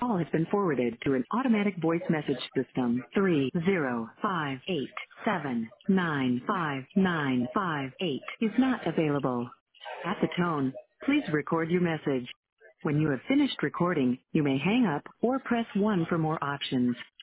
call has been forwarded to an automatic voice message system. 30587959558 is not available. At the tone, please record your message. When you have finished recording, you may hang up or press 1 for more options.